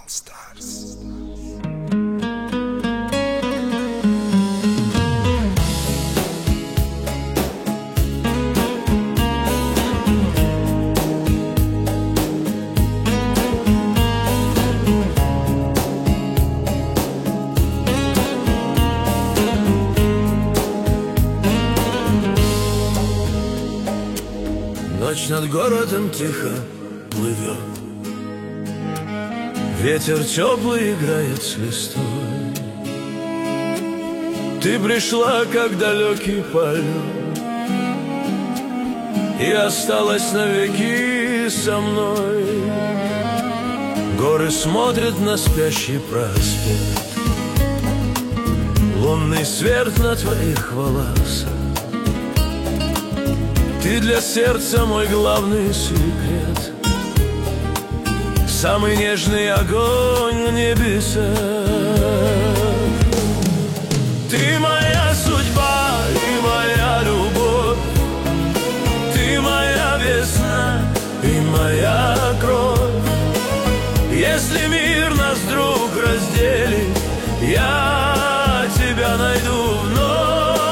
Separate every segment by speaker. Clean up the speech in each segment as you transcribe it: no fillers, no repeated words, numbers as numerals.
Speaker 1: Ночь над городом тихо плывет, ветер теплый играет с листвой. Ты пришла, как далекий полет, и осталась навеки со мной. Горы смотрят на спящий проспект, лунный свет на твоих волосах. Ты для сердца мой главный секрет, самый нежный огонь на небесах. Ты моя судьба и моя любовь, ты моя весна и моя кровь. Если мир нас вдруг разделит, я тебя найду вновь.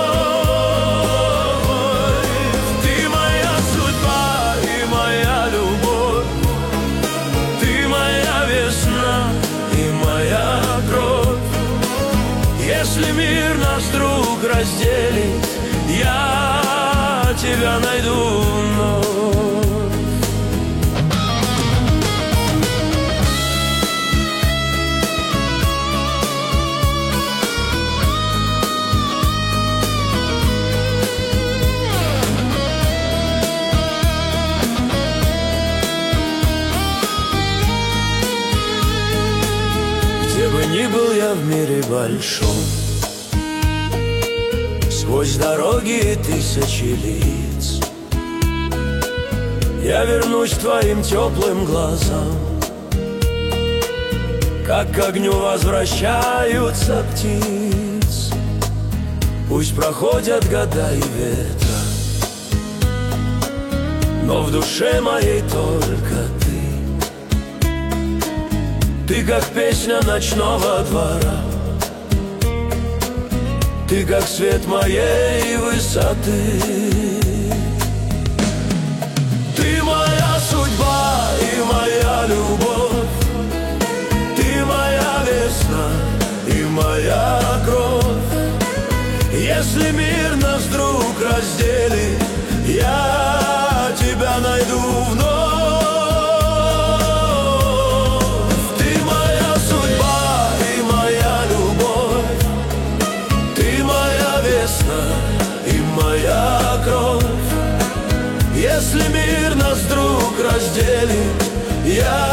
Speaker 1: Если мир нас вдруг разделит, я тебя найду вновь. Где бы ни был я в мире большом, сквозь дороги тысячи лиц, я вернусь к твоим теплым глазам, как к огню возвращаются птиц. Пусть проходят года и ветра, но в душе моей только ты. Ты как песня ночного двора, ты как свет моей высоты. Ты моя судьба и моя любовь, ты моя весна и моя кровь. Если мир нас вдруг разделит, я тебя найду вновь. Если мир нас вдруг разделит, я